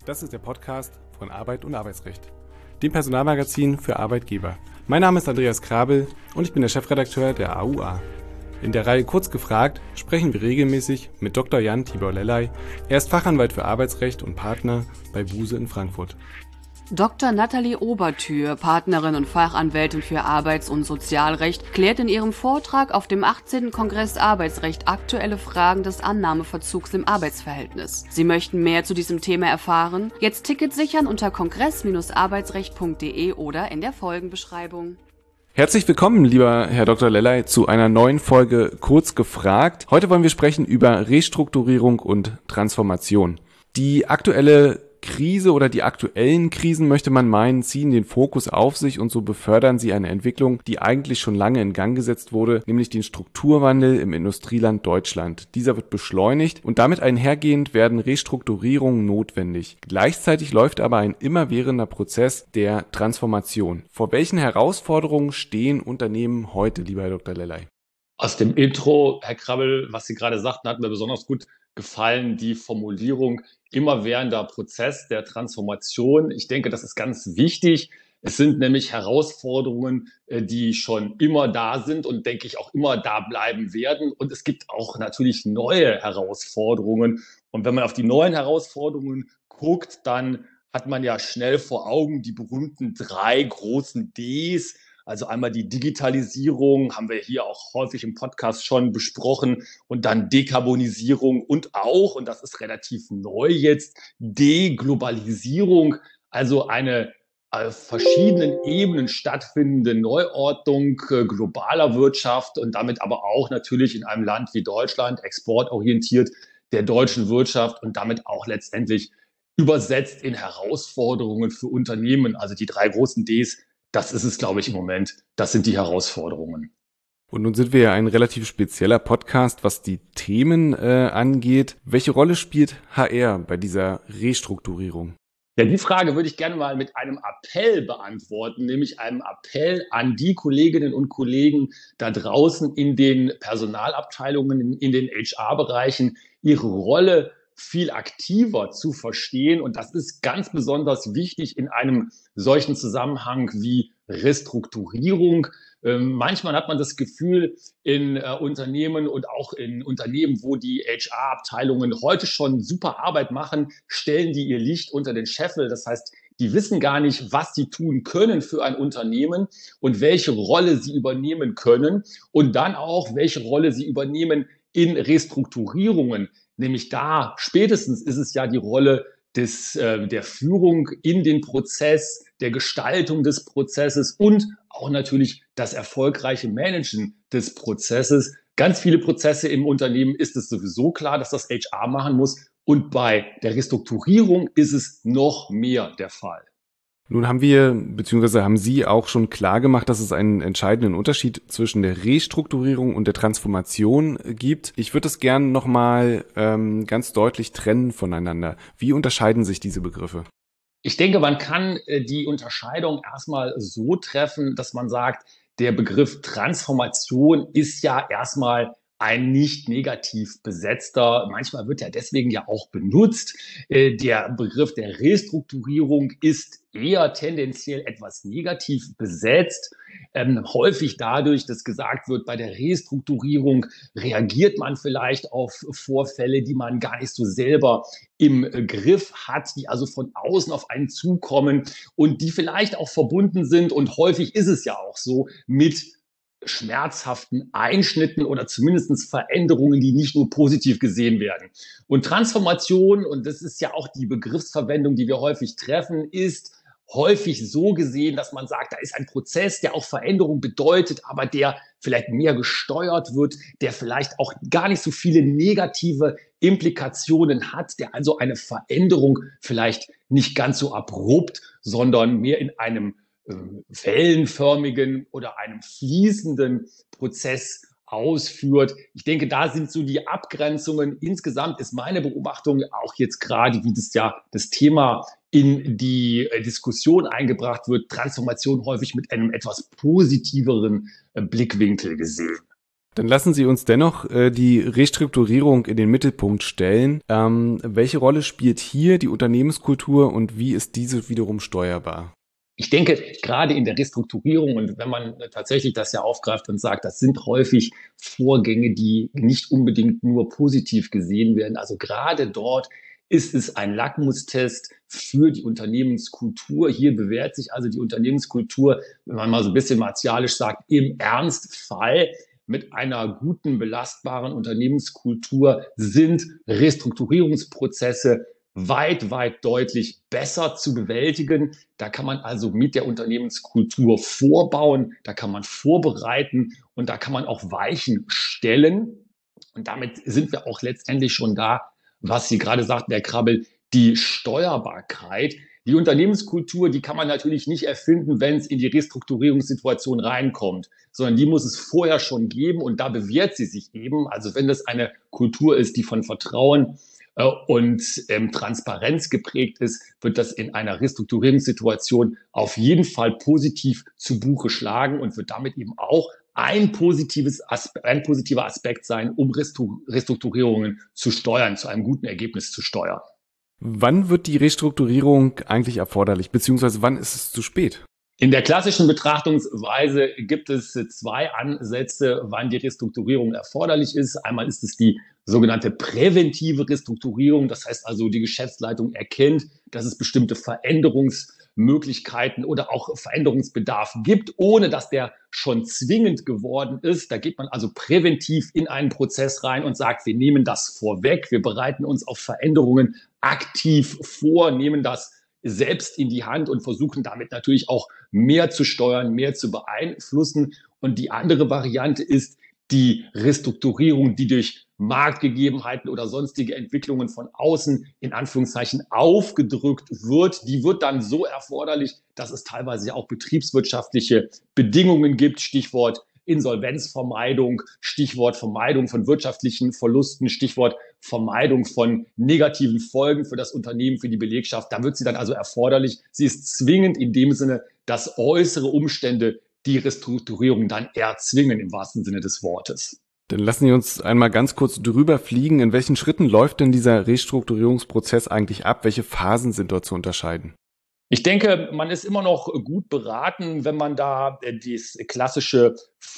Das ist der Podcast von Arbeit und Arbeitsrecht, dem Personalmagazin für Arbeitgeber. Mein Name ist Andreas Krabel und ich bin der Chefredakteur der AUA. In der Reihe Kurz gefragt sprechen wir regelmäßig mit Dr. Jan Tibor Lellay. Er ist Fachanwalt für Arbeitsrecht und Partner bei Buse in Frankfurt. Dr. Nathalie Obertür, Partnerin und Fachanwältin für Arbeits- und Sozialrecht, klärt in ihrem Vortrag auf dem 18. Kongress Arbeitsrecht aktuelle Fragen des Annahmeverzugs im Arbeitsverhältnis. Sie möchten mehr zu diesem Thema erfahren? Jetzt Ticket sichern unter kongress-arbeitsrecht.de oder in der Folgenbeschreibung. Herzlich willkommen, lieber Herr Dr. Lellay, zu einer neuen Folge Kurz gefragt. Heute wollen wir sprechen über Restrukturierung und Transformation. Die aktuelle Krise oder die aktuellen Krisen, möchte man meinen, ziehen den Fokus auf sich und so befördern sie eine Entwicklung, die eigentlich schon lange in Gang gesetzt wurde, nämlich den Strukturwandel im Industrieland Deutschland. Dieser wird beschleunigt und damit einhergehend werden Restrukturierungen notwendig. Gleichzeitig läuft aber ein immerwährender Prozess der Transformation. Vor welchen Herausforderungen stehen Unternehmen heute, lieber Herr Dr. Lellay? Aus dem Intro, Herr Krabbel, was Sie gerade sagten, hat mir besonders gut gefallen, die Formulierung immerwährender Prozess der Transformation. Ich denke, das ist ganz wichtig. Es sind nämlich Herausforderungen, die schon immer da sind und, denke ich, auch immer da bleiben werden. Und es gibt auch natürlich neue Herausforderungen. Und wenn man auf die neuen Herausforderungen guckt, dann hat man ja schnell vor Augen die berühmten 3 großen Ds. Also einmal die Digitalisierung, haben wir hier auch häufig im Podcast schon besprochen, und dann Dekarbonisierung und auch, und das ist relativ neu jetzt, Deglobalisierung, also eine auf verschiedenen Ebenen stattfindende Neuordnung globaler Wirtschaft und damit aber auch natürlich in einem Land wie Deutschland exportorientiert der deutschen Wirtschaft und damit auch letztendlich übersetzt in Herausforderungen für Unternehmen. Also die 3 großen Ds, das ist es, glaube ich, im Moment. Das sind die Herausforderungen. Und nun sind wir ja ein relativ spezieller Podcast, was die Themen angeht. Welche Rolle spielt HR bei dieser Restrukturierung? Ja, die Frage würde ich gerne mal mit einem Appell beantworten, nämlich einem Appell an die Kolleginnen und Kollegen da draußen in den Personalabteilungen, in den HR-Bereichen, ihre Rolle viel aktiver zu verstehen. Und das ist ganz besonders wichtig in einem solchen Zusammenhang wie Restrukturierung. Manchmal hat man das Gefühl, in Unternehmen und auch in Unternehmen, wo die HR-Abteilungen heute schon super Arbeit machen, stellen die ihr Licht unter den Scheffel. Das heißt, die wissen gar nicht, was sie tun können für ein Unternehmen und welche Rolle sie übernehmen können und dann auch, welche Rolle sie übernehmen in Restrukturierungen. Nämlich da spätestens ist es ja die Rolle der Führung in den Prozess, der Gestaltung des Prozesses und auch natürlich das erfolgreiche Managen des Prozesses. Ganz viele Prozesse im Unternehmen ist es sowieso klar, dass das HR machen muss. Und bei der Restrukturierung ist es noch mehr der Fall. Nun haben wir, beziehungsweise haben Sie auch schon klar gemacht, dass es einen entscheidenden Unterschied zwischen der Restrukturierung und der Transformation gibt. Ich würde es gerne nochmal ganz deutlich trennen voneinander. Wie unterscheiden sich diese Begriffe? Ich denke, man kann die Unterscheidung erstmal so treffen, dass man sagt, der Begriff Transformation ist ja erstmal ein nicht negativ besetzter. Manchmal wird er deswegen ja auch benutzt. Der Begriff der Restrukturierung ist eher tendenziell etwas negativ besetzt. Häufig dadurch, dass gesagt wird, bei der Restrukturierung reagiert man vielleicht auf Vorfälle, die man gar nicht so selber im Griff hat, die also von außen auf einen zukommen und die vielleicht auch verbunden sind. Und häufig ist es ja auch so mit schmerzhaften Einschnitten oder zumindest Veränderungen, die nicht nur positiv gesehen werden. Und Transformation, und das ist ja auch die Begriffsverwendung, die wir häufig treffen, ist häufig so gesehen, dass man sagt, da ist ein Prozess, der auch Veränderung bedeutet, aber der vielleicht mehr gesteuert wird, der vielleicht auch gar nicht so viele negative Implikationen hat, der also eine Veränderung vielleicht nicht ganz so abrupt, sondern mehr in einem wellenförmigen oder einem fließenden Prozess ausführt. Ich denke, da sind so die Abgrenzungen. Insgesamt ist meine Beobachtung auch jetzt gerade, wie das Thema in die Diskussion eingebracht wird, Transformation häufig mit einem etwas positiveren Blickwinkel gesehen. Dann lassen Sie uns dennoch die Restrukturierung in den Mittelpunkt stellen. Welche Rolle spielt hier die Unternehmenskultur und wie ist diese wiederum steuerbar? Ich denke, gerade in der Restrukturierung und wenn man tatsächlich das ja aufgreift und sagt, das sind häufig Vorgänge, die nicht unbedingt nur positiv gesehen werden. Also gerade dort ist es ein Lackmustest für die Unternehmenskultur. Hier bewährt sich also die Unternehmenskultur, wenn man mal so ein bisschen martialisch sagt, im Ernstfall. Mit einer guten, belastbaren Unternehmenskultur sind Restrukturierungsprozesse weit deutlich besser zu bewältigen. Da kann man also mit der Unternehmenskultur vorbauen, da kann man vorbereiten und da kann man auch Weichen stellen. Und damit sind wir auch letztendlich schon da, was Sie gerade sagten, Herr Krabbel, die Steuerbarkeit. Die Unternehmenskultur, die kann man natürlich nicht erfinden, wenn es in die Restrukturierungssituation reinkommt, sondern die muss es vorher schon geben und da bewährt sie sich eben. Also wenn das eine Kultur ist, die von Vertrauen und Transparenz geprägt ist, wird das in einer Restrukturierungssituation auf jeden Fall positiv zu Buche schlagen und wird damit eben auch ein positiver Aspekt sein, um Restrukturierungen zu steuern, zu einem guten Ergebnis zu steuern. Wann wird die Restrukturierung eigentlich erforderlich, beziehungsweise wann ist es zu spät? In der klassischen Betrachtungsweise gibt es zwei Ansätze, wann die Restrukturierung erforderlich ist. Einmal ist es die sogenannte präventive Restrukturierung. Das heißt also, die Geschäftsleitung erkennt, dass es bestimmte Veränderungsmöglichkeiten oder auch Veränderungsbedarf gibt, ohne dass der schon zwingend geworden ist. Da geht man also präventiv in einen Prozess rein und sagt, wir nehmen das vorweg, wir bereiten uns auf Veränderungen aktiv vor, nehmen das selbst in die Hand und versuchen damit natürlich auch mehr zu steuern, mehr zu beeinflussen. Und die andere Variante ist die Restrukturierung, die durch Marktgegebenheiten oder sonstige Entwicklungen von außen in Anführungszeichen aufgedrückt wird. Die wird dann so erforderlich, dass es teilweise ja auch betriebswirtschaftliche Bedingungen gibt. Stichwort Insolvenzvermeidung, Stichwort Vermeidung von wirtschaftlichen Verlusten, Stichwort Vermeidung von negativen Folgen für das Unternehmen, für die Belegschaft. Da wird sie dann also erforderlich. Sie ist zwingend in dem Sinne, dass äußere Umstände die Restrukturierung dann erzwingen, im wahrsten Sinne des Wortes. Dann lassen Sie uns einmal ganz kurz drüber fliegen. In welchen Schritten läuft denn dieser Restrukturierungsprozess eigentlich ab? Welche Phasen sind dort zu unterscheiden? Ich denke, man ist immer noch gut beraten, wenn man da das klassische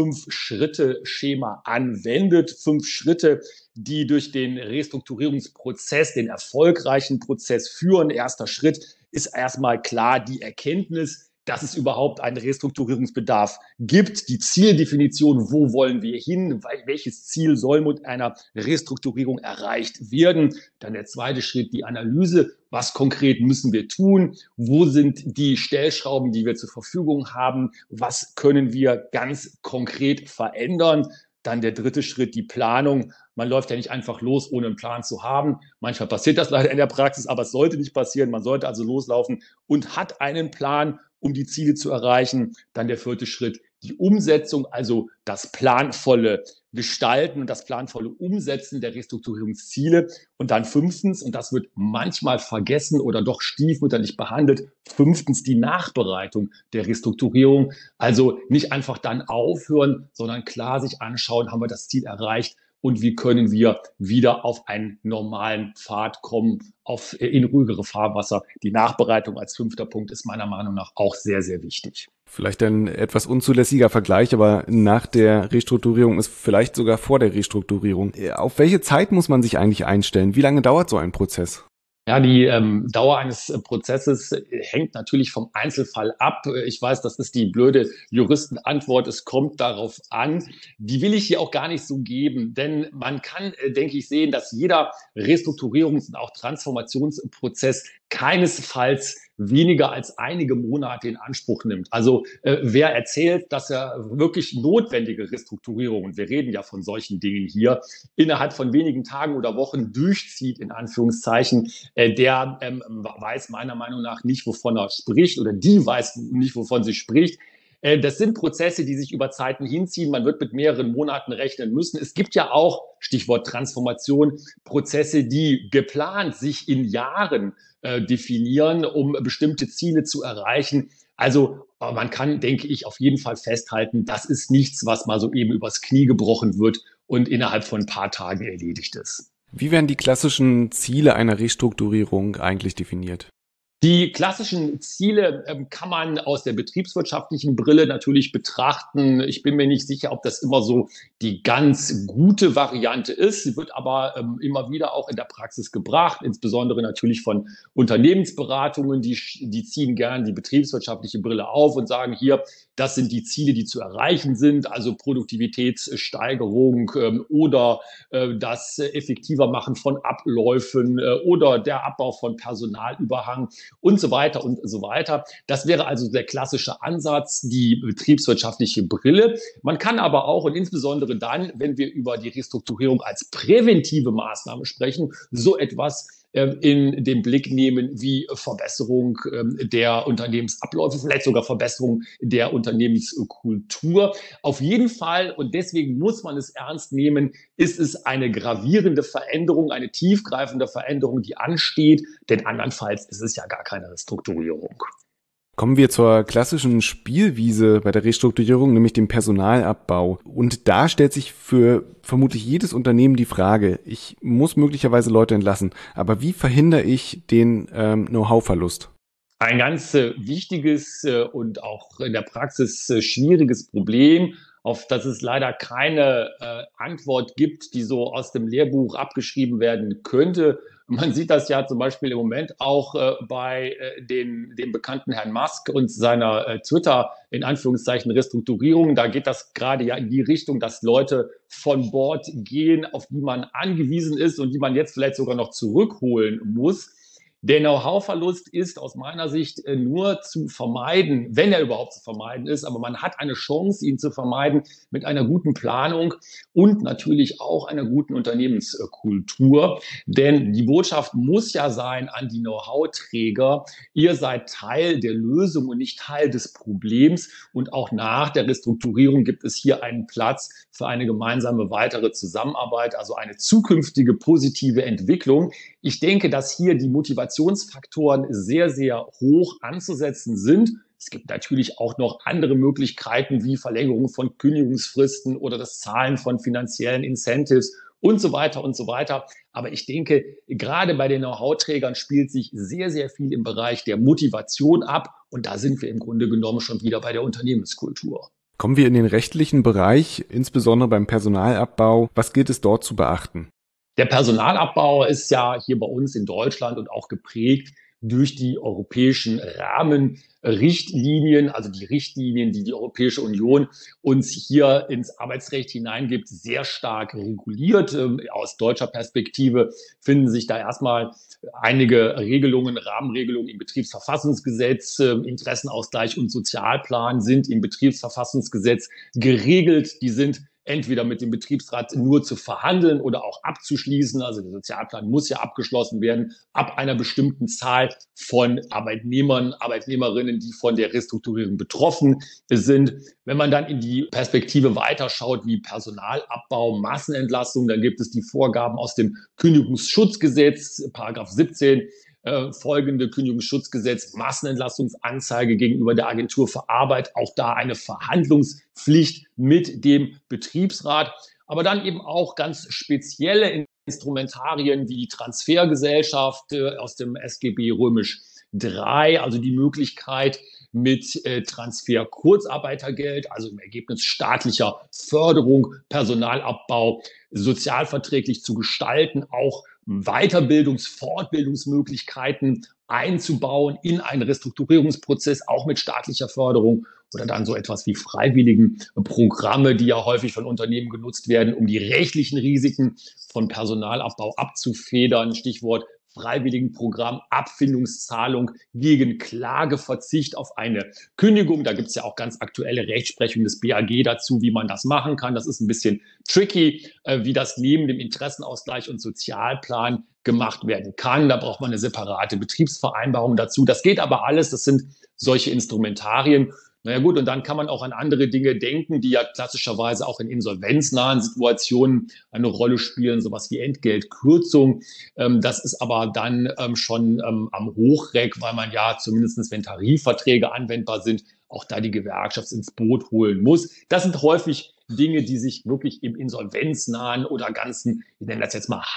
5-Schritte-Schema anwendet. 5 Schritte, die durch den Restrukturierungsprozess, den erfolgreichen Prozess führen. Erster Schritt ist erstmal klar die Erkenntnis, dass es überhaupt einen Restrukturierungsbedarf gibt. Die Zieldefinition, wo wollen wir hin? Welches Ziel soll mit einer Restrukturierung erreicht werden? Dann der zweite Schritt, die Analyse. Was konkret müssen wir tun? Wo sind die Stellschrauben, die wir zur Verfügung haben? Was können wir ganz konkret verändern? Dann der dritte Schritt, die Planung. Man läuft ja nicht einfach los, ohne einen Plan zu haben. Manchmal passiert das leider in der Praxis, aber es sollte nicht passieren. Man sollte also loslaufen und hat einen Plan, um die Ziele zu erreichen. Dann der vierte Schritt, die Umsetzung, also das planvolle Gestalten und das planvolle Umsetzen der Restrukturierungsziele. Und dann fünftens, und das wird manchmal vergessen oder doch stiefmütterlich behandelt, fünftens die Nachbereitung der Restrukturierung. Also nicht einfach dann aufhören, sondern klar sich anschauen, haben wir das Ziel erreicht und wie können wir wieder auf einen normalen Pfad kommen, in ruhigere Fahrwasser. Die Nachbereitung als 5. Punkt ist meiner Meinung nach auch sehr, sehr wichtig. Vielleicht ein etwas unzulässiger Vergleich, aber nach der Restrukturierung ist vielleicht sogar vor der Restrukturierung. Auf welche Zeit muss man sich eigentlich einstellen? Wie lange dauert so ein Prozess? Ja, die Dauer eines Prozesses hängt natürlich vom Einzelfall ab. Ich weiß, das ist die blöde Juristenantwort. Es kommt darauf an. Die will ich hier auch gar nicht so geben, denn man kann, denke ich, sehen, dass jeder Restrukturierungs- und auch Transformationsprozess keinesfalls weniger als einige Monate in Anspruch nimmt. Also wer erzählt, dass er wirklich notwendige Restrukturierungen, wir reden ja von solchen Dingen hier, innerhalb von wenigen Tagen oder Wochen durchzieht, in Anführungszeichen, der weiß meiner Meinung nach nicht, wovon er spricht, oder die weiß nicht, wovon sie spricht. Das sind Prozesse, die sich über Zeiten hinziehen. Man wird mit mehreren Monaten rechnen müssen. Es gibt ja auch, Stichwort Transformation, Prozesse, die geplant sich in Jahren definieren, um bestimmte Ziele zu erreichen. Also Aber man kann, denke ich, auf jeden Fall festhalten, das ist nichts, was mal so eben übers Knie gebrochen wird und innerhalb von ein paar Tagen erledigt ist. Wie werden die klassischen Ziele einer Restrukturierung eigentlich definiert? Die klassischen Ziele kann man aus der betriebswirtschaftlichen Brille natürlich betrachten. Ich bin mir nicht sicher, ob das immer so die ganz gute Variante ist. Sie wird aber immer wieder auch in der Praxis gebracht, insbesondere natürlich von Unternehmensberatungen. Die ziehen gern die betriebswirtschaftliche Brille auf und sagen hier, das sind die Ziele, die zu erreichen sind, also Produktivitätssteigerung oder das effektiver machen von Abläufen oder der Abbau von Personalüberhang und so weiter und so weiter. Das wäre also der klassische Ansatz, die betriebswirtschaftliche Brille. Man kann aber auch, und insbesondere dann, wenn wir über die Restrukturierung als präventive Maßnahme sprechen, so etwas in den Blick nehmen wie Verbesserung der Unternehmensabläufe, vielleicht sogar Verbesserung der Unternehmenskultur. Auf jeden Fall, und deswegen muss man es ernst nehmen, ist es eine gravierende Veränderung, eine tiefgreifende Veränderung, die ansteht, denn andernfalls ist es ja gar keine Restrukturierung. Kommen wir zur klassischen Spielwiese bei der Restrukturierung, nämlich dem Personalabbau. Und da stellt sich für vermutlich jedes Unternehmen die Frage, ich muss möglicherweise Leute entlassen, aber wie verhindere ich den Know-how-Verlust? Ein ganz wichtiges und auch in der Praxis schwieriges Problem, auf das es leider keine Antwort gibt, die so aus dem Lehrbuch abgeschrieben werden könnte. Man sieht das ja zum Beispiel im Moment auch bei dem bekannten Herrn Musk und seiner Twitter, in Anführungszeichen, Restrukturierung. Da geht das gerade ja in die Richtung, dass Leute von Bord gehen, auf die man angewiesen ist und die man jetzt vielleicht sogar noch zurückholen muss. Der Know-how-Verlust ist aus meiner Sicht nur zu vermeiden, wenn er überhaupt zu vermeiden ist. Aber man hat eine Chance, ihn zu vermeiden mit einer guten Planung und natürlich auch einer guten Unternehmenskultur. Denn die Botschaft muss ja sein an die Know-how-Träger, ihr seid Teil der Lösung und nicht Teil des Problems. Und auch nach der Restrukturierung gibt es hier einen Platz für eine gemeinsame weitere Zusammenarbeit, also eine zukünftige positive Entwicklung. Ich denke, dass hier die Motivationsfaktoren sehr, sehr hoch anzusetzen sind. Es gibt natürlich auch noch andere Möglichkeiten wie Verlängerung von Kündigungsfristen oder das Zahlen von finanziellen Incentives und so weiter und so weiter. Aber ich denke, gerade bei den Know-how-Trägern spielt sich sehr, sehr viel im Bereich der Motivation ab. Und da sind wir im Grunde genommen schon wieder bei der Unternehmenskultur. Kommen wir in den rechtlichen Bereich, insbesondere beim Personalabbau. Was gilt es dort zu beachten? Der Personalabbau ist ja hier bei uns in Deutschland und auch geprägt durch die europäischen Rahmenrichtlinien, also die Richtlinien, die die Europäische Union uns hier ins Arbeitsrecht hineingibt, sehr stark reguliert. Aus deutscher Perspektive finden sich da erstmal einige Regelungen, Rahmenregelungen im Betriebsverfassungsgesetz. Interessenausgleich und Sozialplan sind im Betriebsverfassungsgesetz geregelt. Die sind entweder mit dem Betriebsrat nur zu verhandeln oder auch abzuschließen. Also der Sozialplan muss ja abgeschlossen werden ab einer bestimmten Zahl von Arbeitnehmern, Arbeitnehmerinnen, die von der Restrukturierung betroffen sind. Wenn man dann in die Perspektive weiterschaut, wie Personalabbau, Massenentlassung, dann gibt es die Vorgaben aus dem Kündigungsschutzgesetz, Paragraph 17, folgende Kündigungsschutzgesetz, Massenentlastungsanzeige gegenüber der Agentur für Arbeit, auch da eine Verhandlungspflicht mit dem Betriebsrat, aber dann eben auch ganz spezielle Instrumentarien wie die Transfergesellschaft aus dem SGB römisch III, also die Möglichkeit mit Transfer-Kurzarbeitergeld, also im Ergebnis staatlicher Förderung, Personalabbau sozialverträglich zu gestalten, auch Fortbildungsmöglichkeiten einzubauen in einen Restrukturierungsprozess, auch mit staatlicher Förderung oder dann so etwas wie freiwilligen Programme, die ja häufig von Unternehmen genutzt werden, um die rechtlichen Risiken von Personalabbau abzufedern. Stichwort Freiwilligenprogramm, Abfindungszahlung gegen Klageverzicht auf eine Kündigung. Da gibt es ja auch ganz aktuelle Rechtsprechung des BAG dazu, wie man das machen kann. Das ist ein bisschen tricky, wie das neben dem Interessenausgleich und Sozialplan gemacht werden kann. Da braucht man eine separate Betriebsvereinbarung dazu. Das geht aber alles. Das sind solche Instrumentarien. Naja gut, und dann kann man auch an andere Dinge denken, die ja klassischerweise auch in insolvenznahen Situationen eine Rolle spielen, sowas wie Entgeltkürzung. Das ist aber dann schon am Hochreck, weil man ja zumindest, wenn Tarifverträge anwendbar sind, auch da die Gewerkschaft ins Boot holen muss. Das sind häufig Dinge, die sich wirklich im insolvenznahen oder ganzen, ich nenne das jetzt mal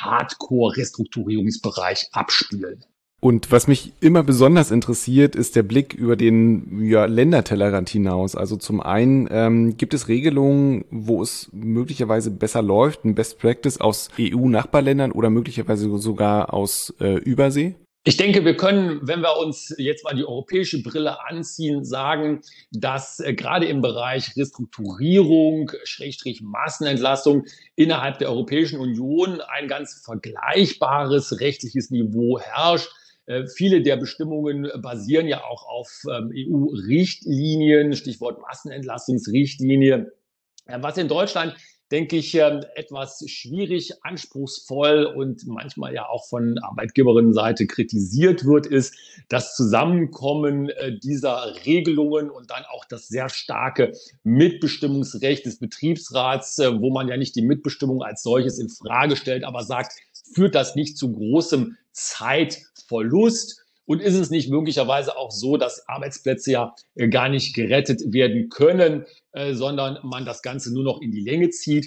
Hardcore-Restrukturierungsbereich abspielen. Und was mich immer besonders interessiert, ist der Blick über den Ländertellerrand hinaus. Also zum einen gibt es Regelungen, wo es möglicherweise besser läuft, ein Best Practice aus EU-Nachbarländern oder möglicherweise sogar aus Übersee? Ich denke, wir können, wenn wir uns jetzt mal die europäische Brille anziehen, sagen, dass gerade im Bereich Restrukturierung, Schrägstrich Massenentlassung innerhalb der Europäischen Union ein ganz vergleichbares rechtliches Niveau herrscht. Viele der Bestimmungen basieren ja auch auf EU-Richtlinien, Stichwort Massenentlassungsrichtlinie. Was in Deutschland, denke ich, etwas schwierig, anspruchsvoll und manchmal ja auch von Arbeitgeberinnenseite kritisiert wird, ist das Zusammenkommen dieser Regelungen und dann auch das sehr starke Mitbestimmungsrecht des Betriebsrats, wo man ja nicht die Mitbestimmung als solches in Frage stellt, aber sagt, führt das nicht zu großem Zeitverlust? Und ist es nicht möglicherweise auch so, dass Arbeitsplätze ja gar nicht gerettet werden können, sondern man das Ganze nur noch in die Länge zieht?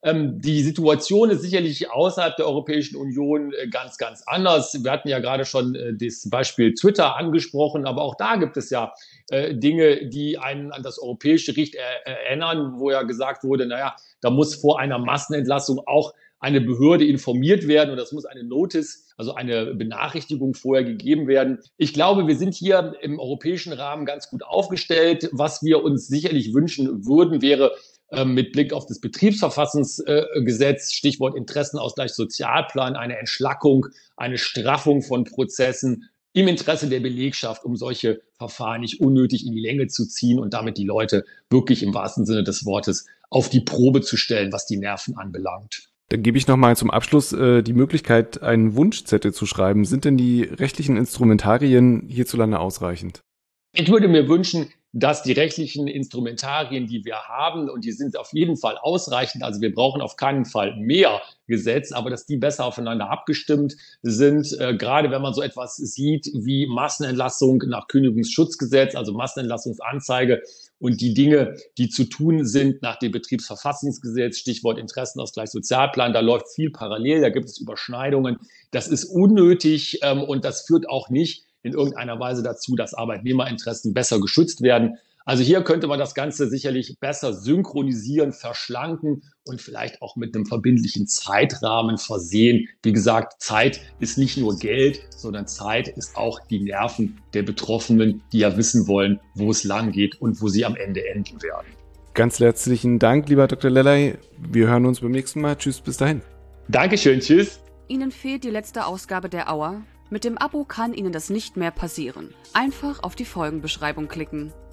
Die Situation ist sicherlich außerhalb der Europäischen Union ganz, ganz anders. Wir hatten ja gerade schon das Beispiel Twitter angesprochen, aber auch da gibt es ja Dinge, die einen an das europäische Recht erinnern, wo ja gesagt wurde, naja, da muss vor einer Massenentlassung auch eine Behörde informiert werden und das muss eine Notice, also eine Benachrichtigung vorher gegeben werden. Ich glaube, wir sind hier im europäischen Rahmen ganz gut aufgestellt. Was wir uns sicherlich wünschen würden, wäre mit Blick auf das Betriebsverfassungsgesetz, Stichwort Interessenausgleich, Sozialplan, eine Entschlackung, eine Straffung von Prozessen im Interesse der Belegschaft, um solche Verfahren nicht unnötig in die Länge zu ziehen und damit die Leute wirklich im wahrsten Sinne des Wortes auf die Probe zu stellen, was die Nerven anbelangt. Dann gebe ich nochmal zum Abschluss die Möglichkeit, einen Wunschzettel zu schreiben. Sind denn die rechtlichen Instrumentarien hierzulande ausreichend? Ich würde mir wünschen, dass die rechtlichen Instrumentarien, die wir haben, und die sind auf jeden Fall ausreichend, also wir brauchen auf keinen Fall mehr Gesetz, aber dass die besser aufeinander abgestimmt sind, gerade wenn man so etwas sieht wie Massenentlassung nach Kündigungsschutzgesetz, also Massenentlassungsanzeige und die Dinge, die zu tun sind nach dem Betriebsverfassungsgesetz, Stichwort Interessenausgleich, Sozialplan, da läuft viel parallel, da gibt es Überschneidungen. Das ist unnötig und das führt auch nicht in irgendeiner Weise dazu, dass Arbeitnehmerinteressen besser geschützt werden. Also hier könnte man das Ganze sicherlich besser synchronisieren, verschlanken und vielleicht auch mit einem verbindlichen Zeitrahmen versehen. Wie gesagt, Zeit ist nicht nur Geld, sondern Zeit ist auch die Nerven der Betroffenen, die ja wissen wollen, wo es lang geht und wo sie am Ende enden werden. Ganz herzlichen Dank, lieber Dr. Lellay. Wir hören uns beim nächsten Mal. Tschüss, bis dahin. Dankeschön, tschüss. Ihnen fehlt die letzte Ausgabe der Auer? Mit dem Abo kann Ihnen das nicht mehr passieren. Einfach auf die Folgenbeschreibung klicken.